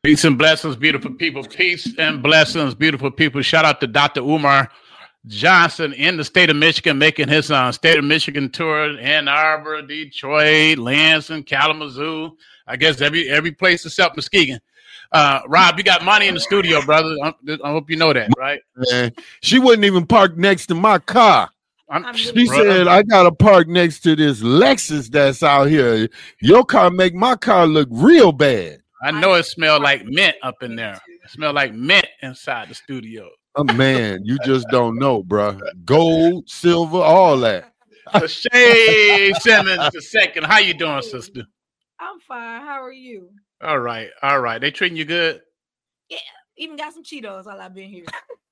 Peace and blessings, beautiful people. Peace and blessings, beautiful people. Shout out to Dr. Umar Johnson in the state of Michigan, making his state of Michigan tour. Ann Arbor, Detroit, Lansing, Kalamazoo. I guess every place except Muskegon. Rob, you got money in the studio, brother. I hope you know that, right? Man, she wouldn't even park next to my car. She said, I got to park next to this Lexus that's out here. Your car make my car look real bad. I know it smelled like mint up in there. It smelled like mint inside the studio. Oh, man, you just don't know, bro. Gold, silver, all that. So Shay Simmons II. How you doing, sister? I'm fine. How are you? All right. They treating you good? Yeah. Even got some Cheetos while I've been here.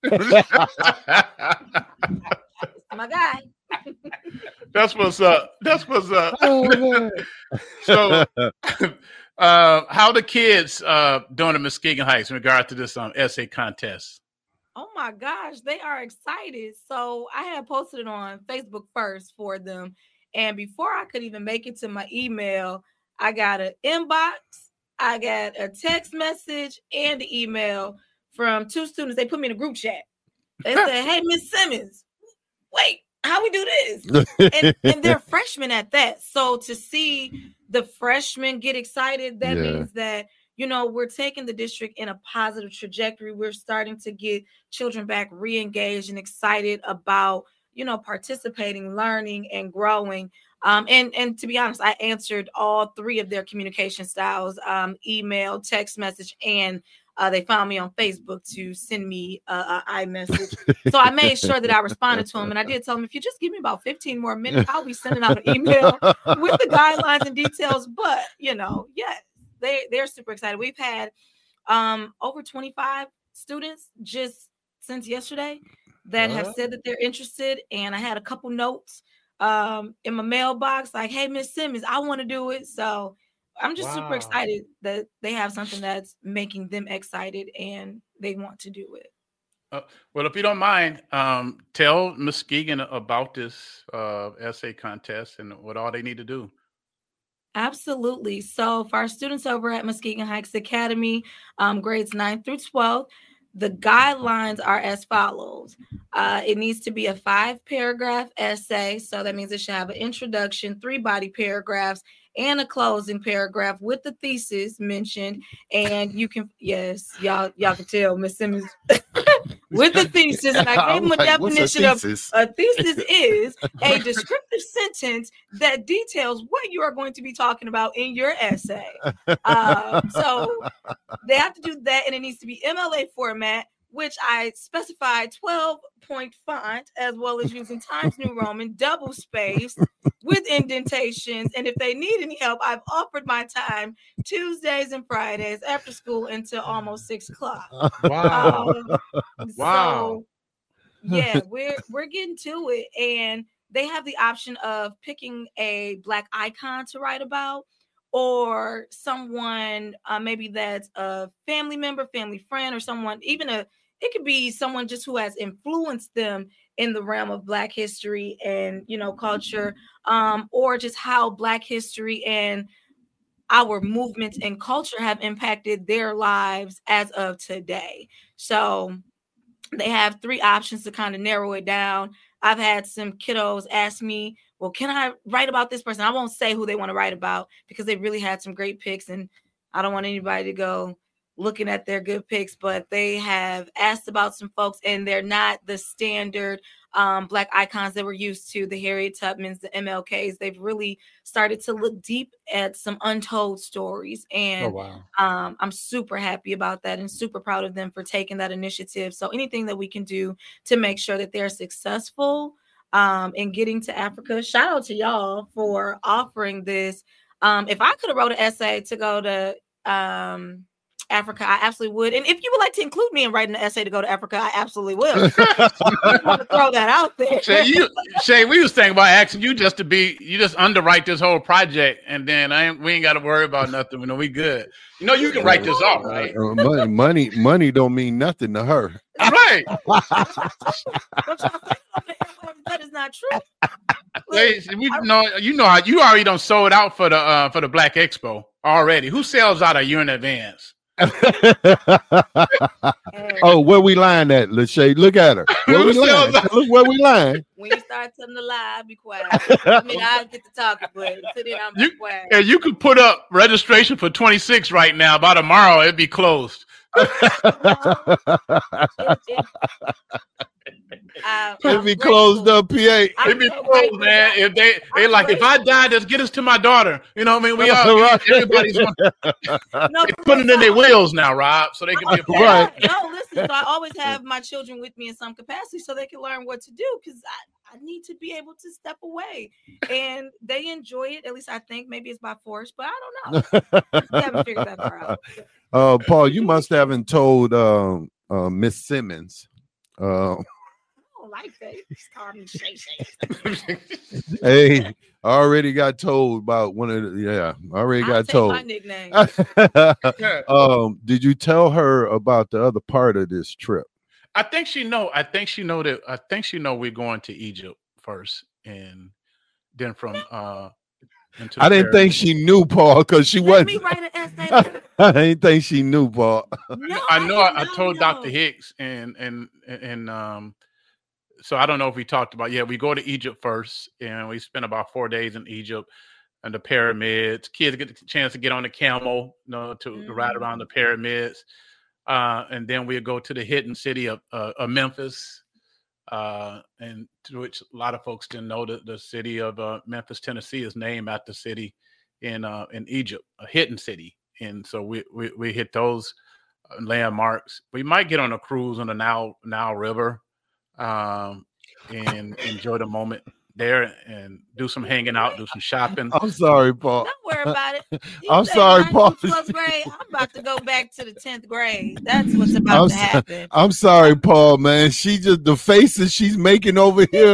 My guy. That's what's up. Oh, so how the kids doing at Muskegon Heights in regard to this essay contest? Oh my gosh, they are excited. So I had posted it on Facebook first for them. And before I could even make it to my email, I got an inbox, I got a text message and an email from two students. They put me in a group chat. They said, "Hey, Miss Simmons, wait, how we do this?" and they're freshmen at that. So to see the freshmen get excited, that means that, you know, we're taking the district in a positive trajectory. We're starting to get children back re-engaged and excited about, you know, participating, learning, and growing. And to be honest, I answered all three of their communication styles, email, text message, and they found me on Facebook to send me an iMessage. So I made sure that I responded to them. And I did tell them, if you just give me about 15 more minutes, I'll be sending out an email with the guidelines and details. But, you know, yes, they're super excited. We've had over 25 students just since yesterday that have said that they're interested. And I had a couple notes in my mailbox like, "Hey, Miss Simmons, I want to do it." So I'm just super excited that they have something that's making them excited and they want to do it. Well, if you don't mind, tell Muskegon about this essay contest and what all they need to do. Absolutely. So for our students over at Muskegon Heights Academy, grades 9 through 12, the guidelines are as follows. It needs to be a 5-paragraph essay. So that means it should have an introduction, 3 body paragraphs, and a closing paragraph with the thesis mentioned. And you can, yes, y'all can tell Miss Simmons with the thesis. And I gave them a definition of a thesis is a descriptive sentence that details what you are going to be talking about in your essay. So they have to do that, and it needs to be MLA format, which I specified 12-point font, as well as using Times New Roman, double spaced with indentations. And if they need any help, I've offered my time Tuesdays and Fridays after school until almost 6 o'clock. Wow. So yeah, we're getting to it. And they have the option of picking a Black icon to write about, or someone maybe that's a family member, family friend, or someone, it could be someone just who has influenced them in the realm of Black history and, you know, culture, or just how Black history and our movements and culture have impacted their lives as of today. So they have 3 options to kind of narrow it down. I've had some kiddos ask me, "Well, can I write about this person?" I won't say who they want to write about because they really had some great picks, and I don't want anybody to go looking at their good picks, but they have asked about some folks, and they're not the standard Black icons that we're used to, the Harriet Tubmans, the MLKs. They've really started to look deep at some untold stories. And I'm super happy about that and super proud of them for taking that initiative. So anything that we can do to make sure that they're successful in getting to Africa, shout out to y'all for offering this. If I could have wrote an essay to go to Africa, I absolutely would. And if you would like to include me in writing an essay to go to Africa, I absolutely will. I want to throw that out there. Shay, we was thinking about asking you just underwrite this whole project, and then we ain't got to worry about nothing. You know, we good. You know, you can write this off, right? Money don't mean nothing to her. Right. That is not true. You know how you already done sold out for the Black Expo already. Who sells out a year in advance? Oh, where we lying at, Lachey? Look at her. Where we lying? Look where we lying. When you start telling the lie, I'll be quiet. I mean, I'll get to talking, but until then, I'm quiet. And you could put up registration for 26 right now. By tomorrow, it'd be closed. It'd be closed up, PA. It'd be closed, man. If they like, if I die, just get us to my daughter. You know what I mean? We all everybody's putting it in their wills now, Rob, so they can be a part. Right. No, listen. So I always have my children with me in some capacity, so they can learn what to do. Because I need to be able to step away, and they enjoy it. At least I think. Maybe it's by force, but I don't know. I haven't figured that far out. Paul, you must haven't told Miss Simmons. Like that. Hey, I already got told about one of the, already got told. My nickname. Did you tell her about the other part of this trip? I think she know we're going to Egypt first, and then from I didn't think she knew, Paul, because she wasn't. Let me write an essay. I didn't think she knew, Paul. No, I told Dr. Hicks and so I don't know if we talked about. Yeah, we go to Egypt first, and we spend about 4 days in Egypt and the pyramids. Kids get the chance to get on the camel, to ride around the pyramids, and then we go to the hidden city of Memphis, and to which a lot of folks didn't know that the city of Memphis, Tennessee, is named after the city in Egypt, a hidden city, and so we hit those landmarks. We might get on a cruise on the Nile River. And enjoy the moment there and do some hanging out, do some shopping. I'm sorry, Paul. Don't worry about it. I'm sorry, Paul. 12th grade, I'm about to go back to the 10th grade. That's what's about to happen. I'm sorry, Paul, man. She just, the faces she's making over here.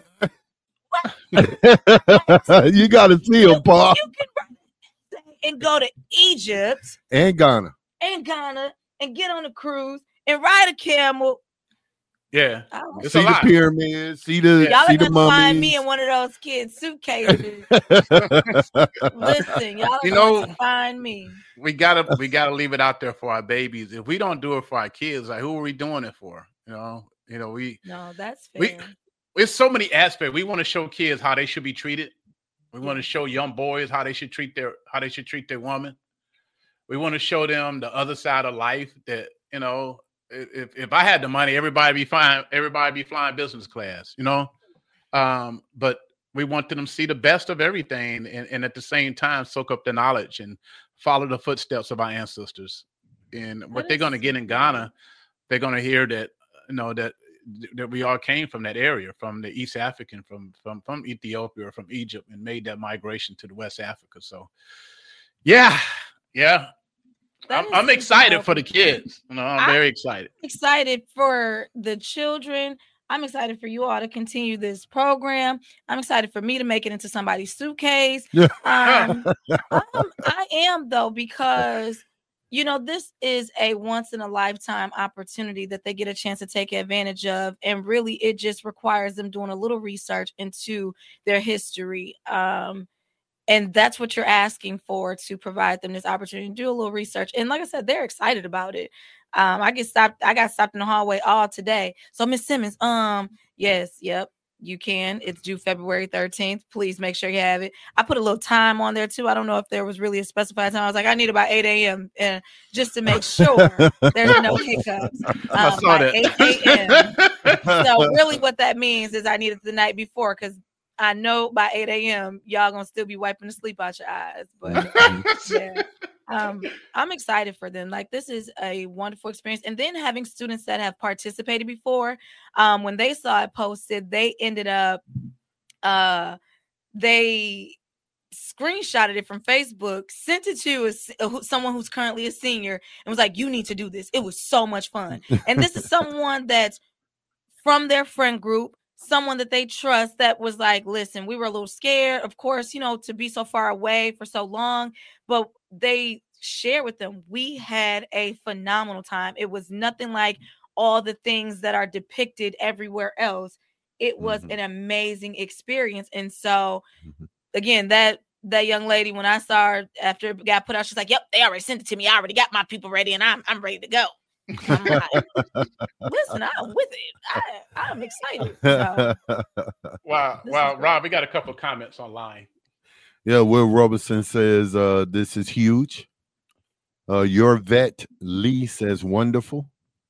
You got to see them, Paul. You can and go to Egypt and Ghana and get on a cruise and ride a camel. Yeah, see the pyramids, see the y'all see are the gonna mummies. find me in one of those kids' suitcases. Listen, y'all are gonna find me. We gotta leave it out there for our babies. If we don't do it for our kids, like who are we doing it for? No, that's fair. There's so many aspects. We want to show kids how they should be treated. We want to show young boys how they should treat their woman. We want to show them the other side of life that If I had the money, everybody be fine. Everybody be flying business class, But we want them to see the best of everything, and at the same time soak up the knowledge and follow the footsteps of our ancestors. And what they're going to get in Ghana, they're going to hear that that we all came from that area, from the East African, from Ethiopia or from Egypt, and made that migration to the West Africa. So, yeah. I'm excited for the kids. I'm very excited. Excited for the children. I'm excited for you all to continue this program. I'm excited for me to make it into somebody's suitcase. I am, though, because, this is a once in a lifetime opportunity that they get a chance to take advantage of. And really, it just requires them doing a little research into their history. And that's what you're asking for, to provide them this opportunity to do a little research. And like I said, they're excited about it. I got stopped in the hallway all today. So Miss Simmons, yes, yep, you can. It's due February 13th. Please make sure you have it. I put a little time on there too. I don't know if there was really a specified time. I was like, I need about 8 a.m. and just to make sure there's no hiccups. I saw that. 8 a.m. So really what that means is I need it the night before, because I know by 8 a.m. y'all gonna still be wiping the sleep out your eyes. But yeah, I'm excited for them. Like, this is a wonderful experience. And then having students that have participated before, when they saw it posted, they ended up they screenshotted it from Facebook, sent it to someone who's currently a senior, and was like, you need to do this. It was so much fun. And this is someone that's from their friend group, someone that they trust, that was like, listen, we were a little scared, of course, to be so far away for so long, but they shared with them. We had a phenomenal time. It was nothing like all the things that are depicted everywhere else. It was an amazing experience. And so again, that that young lady, when I saw her after it got put out, she's like, "Yep, they already sent it to me. I already got my people ready, and I'm ready to go." I'm like, listen, I'm with it. I'm excited. So. Wow, Rob, we got a couple of comments online. Yeah, Will Robertson says this is huge. Your vet Lee says wonderful.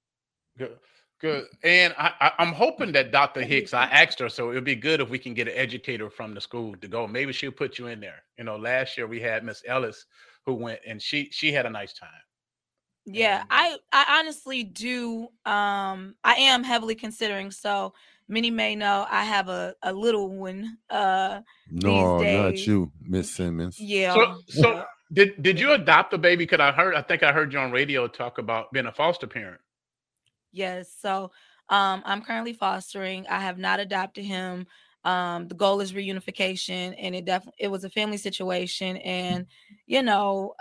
Good. And I'm hoping that Dr. Hicks, I asked her, so it would be good if we can get an educator from the school to go. Maybe she'll put you in there. You know, last year we had Miss Ellis who went, and she had a nice time. Yeah, I honestly do. I am heavily considering. So many may know I have a little one. No, not you, Miss Simmons. Yeah. So did you adopt a baby? Because I think I heard you on radio talk about being a foster parent. Yes. So I'm currently fostering. I have not adopted him. The goal is reunification, and it was a family situation. And, you know,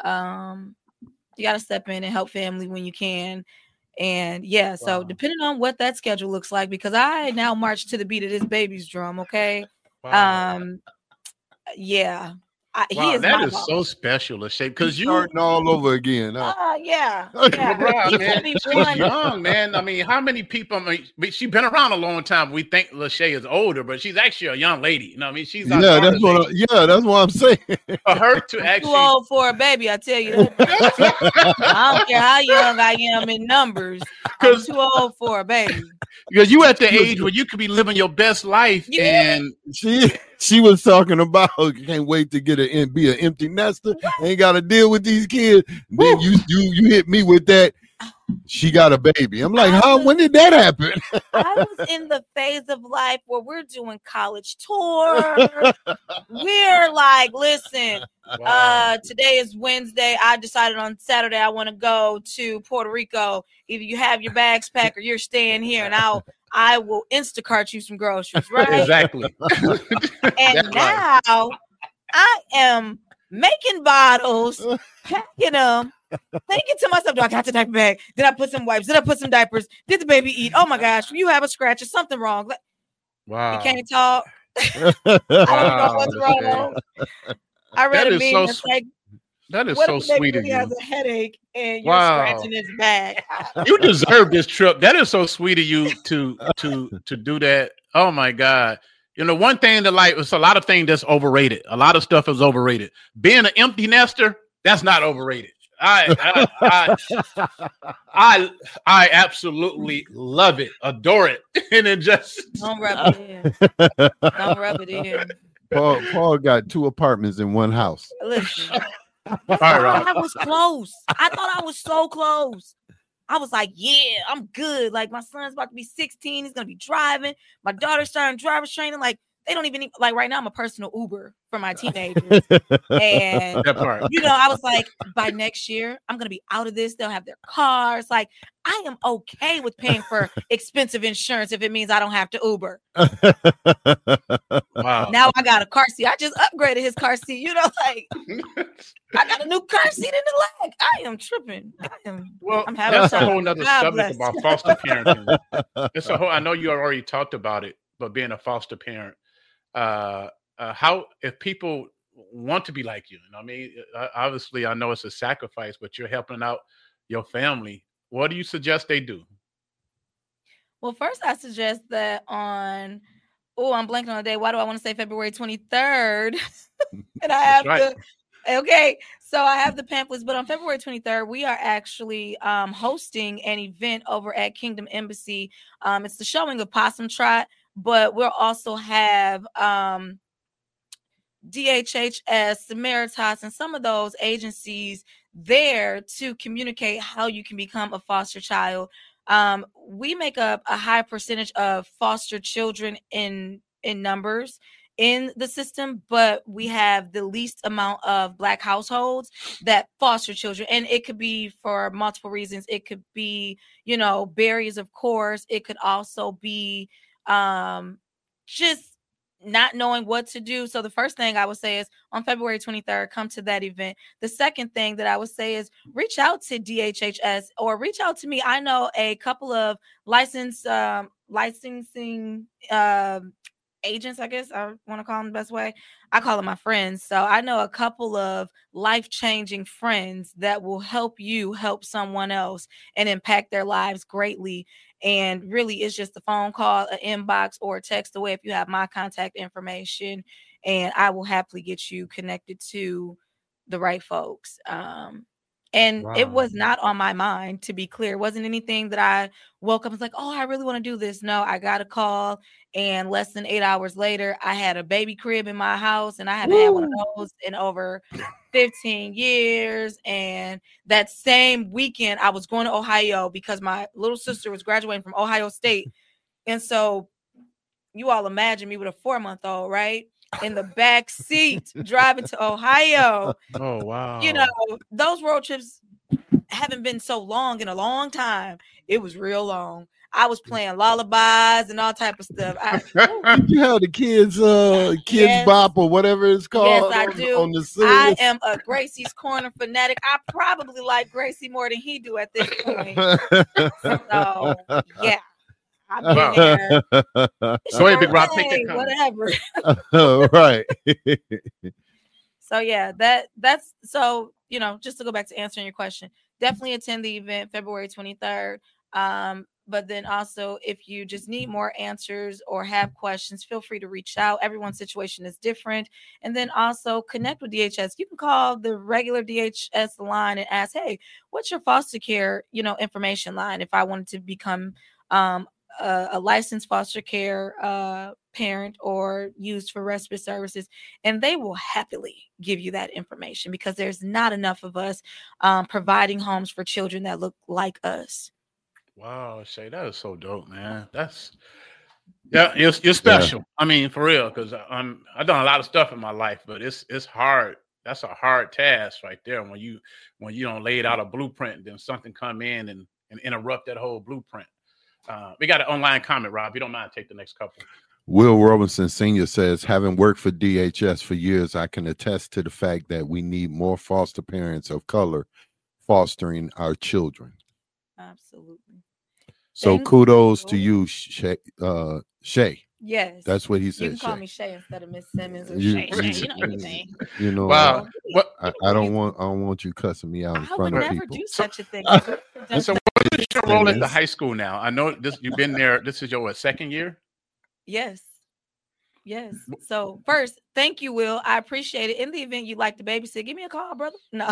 you got to step in and help family when you can. And yeah, so depending on what that schedule looks like, because I now march to the beat of this baby's drum. Okay. Wow. Yeah. Wow, that is so special, Lachey, because you starting all over again. Yeah. Right, man. She's young, man. I mean, how many people? I mean, she's been around a long time. We think Lachey is older, but she's actually a young lady. You know, what I mean, she's that's what I'm saying. For her to actually too old for a baby, I tell you that. I don't care how young I am in numbers. I'm too old for a baby. Because you at the age where you could be living your best life, and she was talking about can't wait to be an empty nester. Ain't got to deal with these kids. Then you hit me with that. She got a baby. I'm like, when did that happen? I was in the phase of life where we're doing college tour. We're like, listen, today is Wednesday. I decided on Saturday I want to go to Puerto Rico. Either you have your bags packed or you're staying here, and I will Instacart you some groceries, right? Exactly. And now I am making bottles, packing them, thinking to myself, do I got the diaper bag? Did I put some wipes? Did I put some diapers? Did the baby eat? Oh my gosh, you have a scratch or something wrong. Wow. You can't talk. I don't know what's wrong. I read a meme that's like, that is so sweet of you. He has a headache and you're scratching his back. You deserve this trip. That is so sweet of you to do that. Oh my God. You know, one thing that it's a lot of things that's overrated. A lot of stuff is overrated. Being an empty nester, that's not overrated. I absolutely love it, adore it, and it just don't rub it in. Don't rub it in. Paul got 2 apartments in one house. Listen, I was close. I thought I was so close. I was like, yeah, I'm good. Like, my son's about to be 16. He's going to be driving. My daughter's starting driver's training. Like, they don't even like right now. I'm a personal Uber for my teenagers. And, you know, I was like, by next year, I'm going to be out of this. They'll have their cars. Like, I am okay with paying for expensive insurance if it means I don't have to Uber. Wow. Now I got a car seat. I just upgraded his car seat. You know, like, I got a new car seat in the leg. I am tripping. I'm having that's a whole nother subject about foster parenting. It's a whole, I know you already talked about it, but being a foster parent, how, if people want to be like you, and I mean, obviously I know it's a sacrifice, but you're helping out your family. What do you suggest they do? Well, first I suggest that I'm blanking on the day. Why do I want to say February 23rd? And I have okay. So I have the pamphlets, but on February 23rd, we are actually hosting an event over at Kingdom Embassy. It's the showing of Possum Trot, but we'll also have DHHS, Samaritas, and some of those agencies there to communicate how you can become a foster child. We make up a high percentage of foster children in numbers in the system, but we have the least amount of Black households that foster children. And it could be for multiple reasons. It could be, you know, barriers, of course. It could also be just not knowing what to do. So the first thing I would say is on February 23rd, come to that event. The second thing that I would say is reach out to DHHS or reach out to me. I know a couple of licensing agents, I guess I want to call them the best way. I call them my friends. So I know a couple of life-changing friends that will help you help someone else and impact their lives greatly. And really, it's just a phone call, an inbox, or a text away if you have my contact information, and I will happily get you connected to the right folks. And it was not on my mind, to be clear. It wasn't anything that I woke up and was like, oh, I really want to do this. No, I got a call, and less than 8 hours later, I had a baby crib in my house, and I haven't had one of those in over 15 years. And that same weekend, I was going to Ohio because my little sister was graduating from Ohio State. And so you all imagine me with a 4-month-old, right? In the back seat driving to Ohio. Oh, wow. You know, those road trips haven't been so long in a long time. It was real long. I was playing lullabies and all type of stuff. You have the kids yes. Bop or whatever it's called. Yes, I do. On the I am a Gracie's Corner fanatic. I probably like Gracie more than he do at this point. So, yeah. I've been there. So hey, Big Rob, take that whatever. Right. So yeah, that's so, you know, just to go back to answering your question, definitely attend the event February 23rd. But then also, if you just need more answers or have questions, feel free to reach out. Everyone's situation is different. And then also connect with DHS. You can call the regular DHS line and ask, hey, what's your foster care, you know, information line? If I wanted to become a licensed foster care parent or used for respite services, and they will happily give you that information because there's not enough of us providing homes for children that look like us. Wow, Shay, that is so dope, man. That's you're special. Yeah. I mean, for real, because I've done a lot of stuff in my life, but it's hard. That's a hard task right there when you don't lay it out a blueprint, and then something come in and interrupt that whole blueprint. We got an online comment, Rob. You don't mind, take the next couple. Will Robinson Sr. says, having worked for DHS for years, I can attest to the fact that we need more foster parents of color fostering our children. Absolutely. So kudos to you, Shay. Yes. That's what he said. You can call me Shay instead of Miss Simmons or Shay. You know what you mean. You know, wow. I don't want you cussing me out in front of people. I would never do such a thing. So what is your role at the high school now? I know this. You've been there. This is your second year? Yes. So first, thank you, Will. I appreciate it. In the event you'd like to babysit, give me a call, brother. No.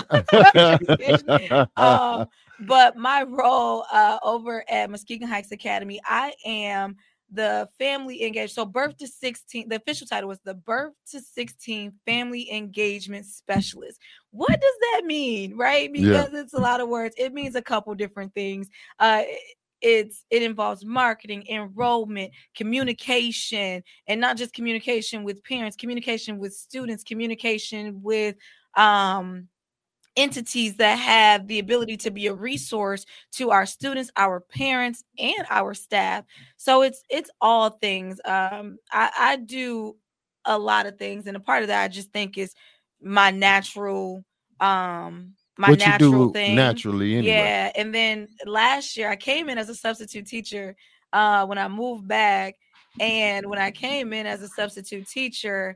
But my role over at Muskegon Heights Academy, I am the family engaged. So birth to 16, the official title was the birth to 16 family engagement specialist. What does that mean? Right? Because it's a lot of words. It means a couple different things. It involves marketing, enrollment, communication, and not just communication with parents, communication with students, communication with entities that have the ability to be a resource to our students, our parents, and our staff. So it's all things. I do a lot of things, and a part of that I just think is my natural thing naturally anyway. Yeah. And then last year I came in as a substitute teacher when I moved back, and when I came in as a substitute teacher,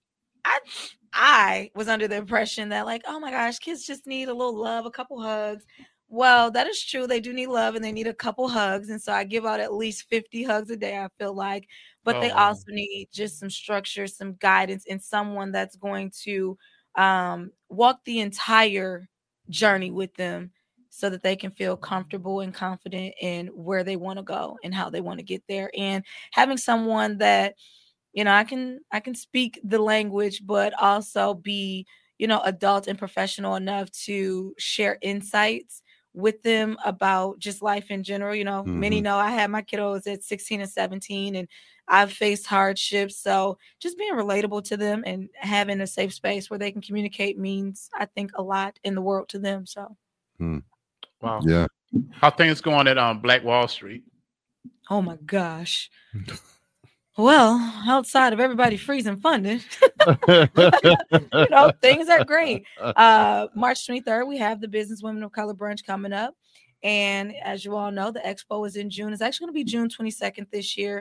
I was under the impression that, like, oh my gosh, kids just need a little love, a couple hugs. Well, that is true. They do need love and they need a couple hugs. And so I give out at least 50 hugs a day, I feel like. But they also need just some structure, some guidance, and someone that's going to walk the entire journey with them so that they can feel comfortable and confident in where they want to go and how they want to get there. And having someone that, you know, I can speak the language, but also be, you know, adult and professional enough to share insights with them about just life in general. You know, many know I had my kiddos at 16 and 17, and I've faced hardships. So just being relatable to them and having a safe space where they can communicate means, I think, a lot in the world to them. So, wow. Yeah. How things going at Black Wall Street? Oh my gosh. Well, outside of everybody freezing funding, you know, things are great. March 23rd, we have the Business Women of Color Brunch coming up. And as you all know, the expo is in June. It's actually going to be June 22nd this year.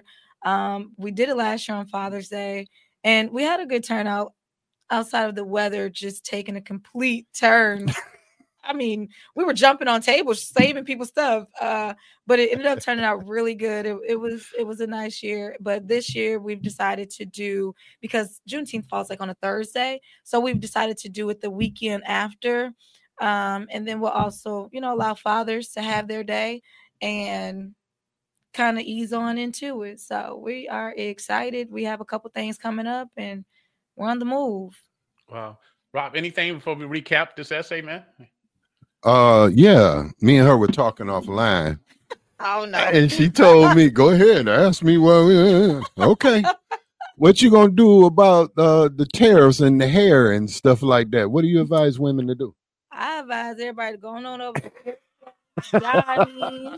We did it last year on Father's Day, and we had a good turnout outside of the weather just taking a complete turn. I mean, we were jumping on tables, saving people's stuff, but it ended up turning out really good. It was a nice year, but this year we've decided to do, because Juneteenth falls like on a Thursday, so we've decided to do it the weekend after, and then we'll also, allow fathers to have their day and kind of ease on into it. So we are excited. We have a couple things coming up, and we're on the move. Wow, Rob, anything before we recap this essay, man? Yeah, me and her were talking offline. Oh no! And she told me, "Go ahead, ask me what." Okay, what you gonna do about the tariffs and the hair and stuff like that? What do you advise women to do? I advise everybody going on over to Johnny's,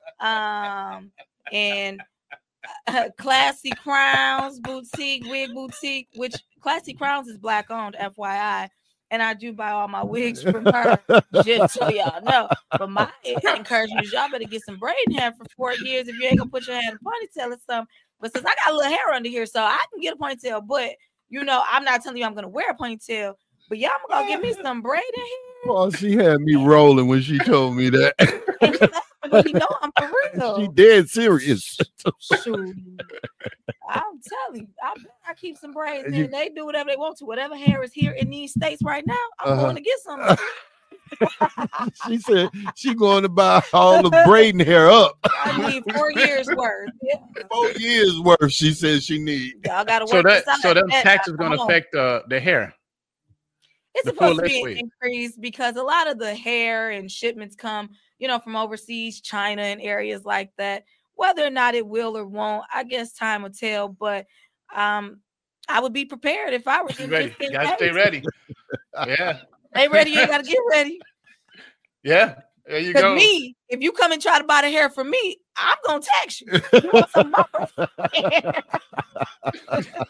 and Classy Crowns Boutique, Wig Boutique, which Classy Crowns is Black owned, FYI. And I do buy all my wigs from her, just so y'all know. But my encouragement is y'all better get some braiding hair for 4 years if you ain't gonna put your hair in a ponytail or something. But since I got a little hair under here, so I can get a ponytail. But I'm not telling you I'm gonna wear a ponytail. But y'all gonna give me some braiding hair. Well, she had me rolling when she told me that. But I'm for real. She dead serious. Shoot. I'm telling you, I keep some braids in. They do whatever they want to. Whatever hair is here in these states right now, I'm going to get some. She said she going to buy all the braiding hair up. I need 4 years worth. Yeah. 4 years worth. She says she need. Y'all got to work. So them taxes going to affect the hair. It's supposed to be an increase because a lot of the hair and shipments come, from overseas, China and areas like that. Whether or not it will or won't, I guess time will tell. But I would be prepared if I were ready. You gotta stay ready. Yeah. Stay ready. You gotta get ready. Yeah. There you go. Me, if you come and try to buy the hair from me, I'm gonna tax you. You want some of my hair?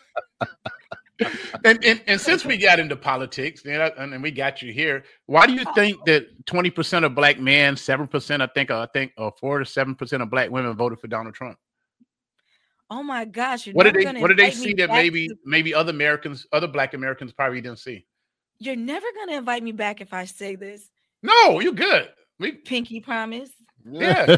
And since we got into politics, and we got you here, why do you think that 20% of black men, 7%, I think, or 4 to 7% of black women voted for Donald Trump? Oh my gosh! What did they see that maybe other black Americans probably didn't see? You're never gonna invite me back if I say this. No, you're good. Pinky promise. Yeah.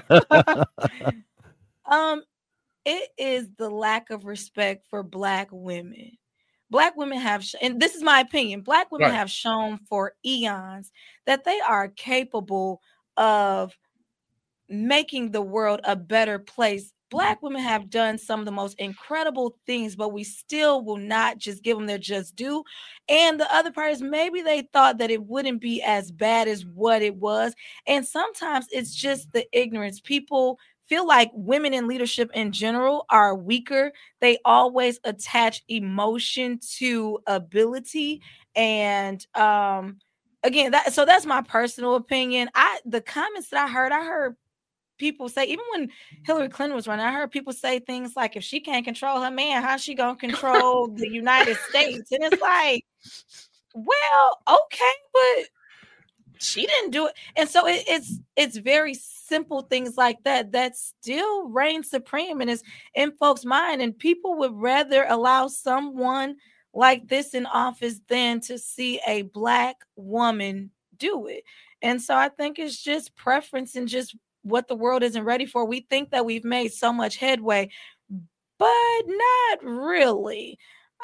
It is the lack of respect for black women. Black women have, and this is my opinion, black women have shown for eons that they are capable of making the world a better place. Black women have done some of the most incredible things, but we still will not just give them their just due. And the other part is maybe they thought that it wouldn't be as bad as what it was. And sometimes it's just the ignorance. People feel like women in leadership in general are weaker. They always attach emotion to ability. And again, that's my personal opinion. The comments that I heard people say, even when Hillary Clinton was running, I heard people say things like, if she can't control her man, how's she gonna control the United States? And it's like, well, okay, but she didn't do it. And so it's very simple things like that still reign supreme and is in folks' mind. And people would rather allow someone like this in office than to see a black woman do it. And so I think it's just preference and just what the world isn't ready for. We think that we've made so much headway, but not really.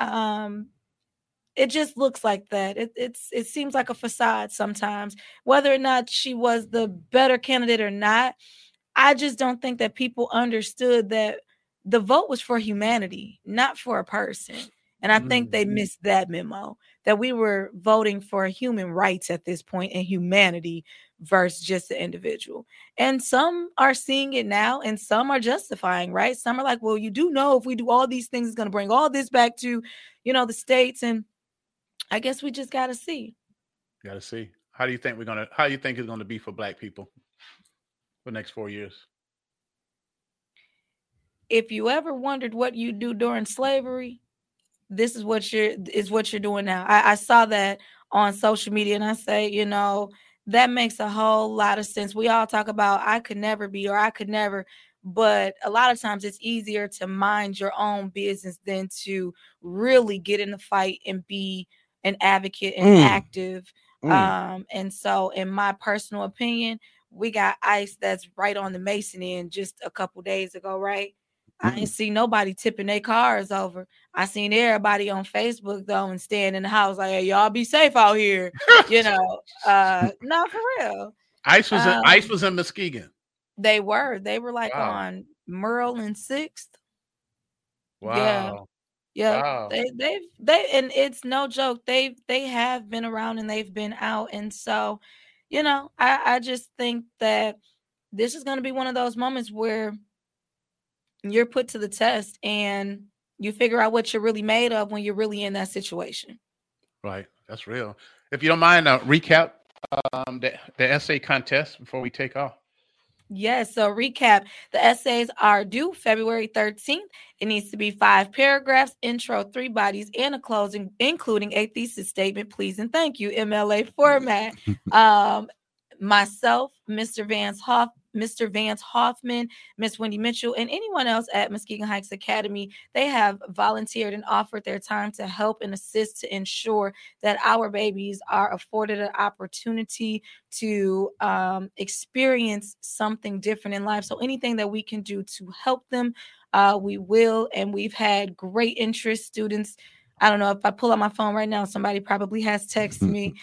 It just looks like that. It seems like a facade sometimes. Whether or not she was the better candidate or not, I just don't think that people understood that the vote was for humanity, not for a person. And I think they missed that memo, that we were voting for human rights at this point and humanity versus just the individual. And some are seeing it now and some are justifying, right? Some are like, well, you do know if we do all these things, it's going to bring all this back to, the states. And I guess we just got to see. Got to see. How do you think it's going to be for black people for the next 4 years? If you ever wondered what you do during slavery, this is what you're doing now. I saw that on social media and I say, that makes a whole lot of sense. We all talk about I could never be, or I could never. but a lot of times it's easier to mind your own business than to really get in the fight and be an advocate and active. And so in my personal opinion, we got ICE that's right on the Mason end just a couple days ago, right? I ain't see nobody tipping their cars over. I seen everybody on Facebook though and staying in the house like, hey, y'all be safe out here. You know, no, for real. ICE was in Muskegon. They were like on Merle and 6th. Wow. Yeah. Wow. They and it's no joke. They have been around and they've been out. And so, you know, I just think that this is going to be one of those moments where you're put to the test and you figure out what you're really made of when you're really in that situation. Right. That's real. If you don't mind, recap the essay contest before we take off. Yes. So recap, the essays are due February 13th. It needs to be 5 paragraphs, intro, 3 bodies, and a closing, including a thesis statement, please and thank you, MLA format. Myself, Mr. Vance Hoffman, Miss Wendy Mitchell, and anyone else at Muskegon Heights Academy, they have volunteered and offered their time to help and assist to ensure that our babies are afforded an opportunity to experience something different in life. So anything that we can do to help them, we will. And we've had great interest. Students, I don't know if I pull out my phone right now, somebody probably has texted me,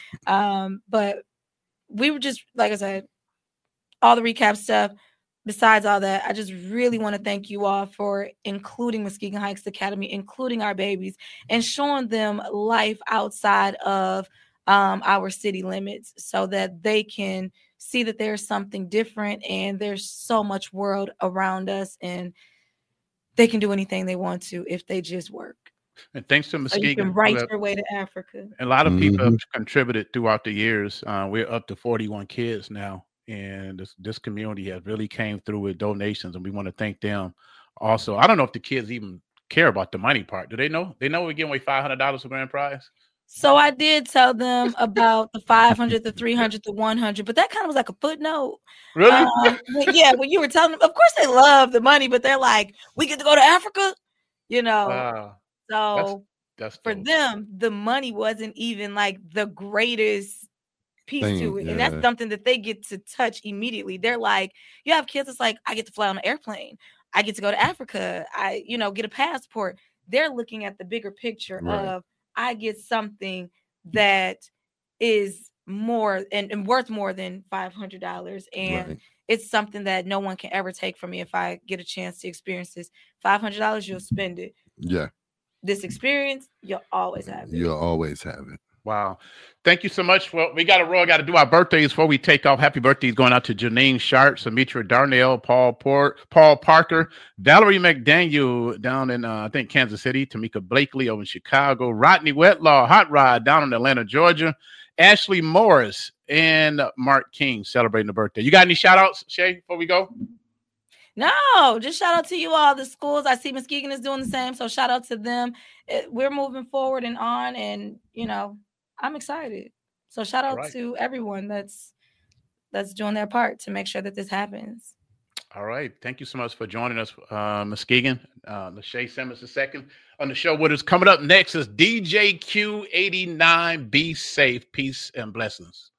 but we were just, like I said, all the recap stuff. Besides all that, I just really want to thank you all for including Muskegon Heights Academy, including our babies, and showing them life outside of our city limits so that they can see that there's something different and there's so much world around us and they can do anything they want to if they just work. And thanks to Muskegon, so you can write your way to Africa. A lot of people have contributed throughout the years. We're up to 41 kids now, and this community has really came through with donations, and we want to thank them. Also, I don't know if the kids even care about the money part. Do they know? They know we're giving away $500 for grand prize. So I did tell them about the 500, the 300, the 100, but that kind of was like a footnote. Really? Yeah, when you were telling them, of course they love the money, but they're like, we get to go to Africa, you know. Wow. So that's for them, the money wasn't even like the greatest piece to it. Yeah. And that's something that they get to touch immediately. They're like, you have kids, it's like, I get to fly on an airplane. I get to go to Africa. I, get a passport. They're looking at the bigger picture of, I get something that is more and worth more than $500. And it's something that no one can ever take from me. If I get a chance to experience this, $500, you'll spend it. Yeah. This experience, you'll always have it. You'll always have it. Wow. Thank you so much. Well, we got to do our birthdays before we take off. Happy birthdays going out to Janine Sharp, Samitra Darnell, Paul Parker, Valerie McDaniel down in, I think, Kansas City, Tamika Blakely over in Chicago, Rodney Wetlaw, Hot Rod down in Atlanta, Georgia, Ashley Morris, and Mark King celebrating the birthday. You got any shout outs, Shay, before we go? No, just shout out to you all, the schools. I see Muskegon is doing the same, so shout out to them. We're moving forward and on, and I'm excited. So shout out to everyone that's doing their part to make sure that this happens. All right. Thank you so much for joining us, Muskegon. Lachey Simmons II on the show with us. Coming up next is DJ Q89. Be safe. Peace and blessings.